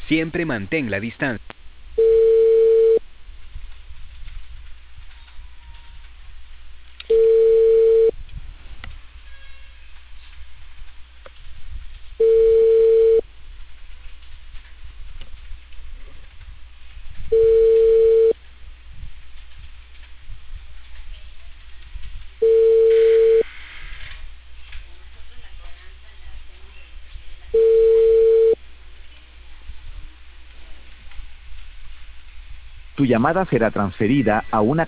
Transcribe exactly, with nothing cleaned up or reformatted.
Siempre mantén la distancia. Tu llamada será transferida a una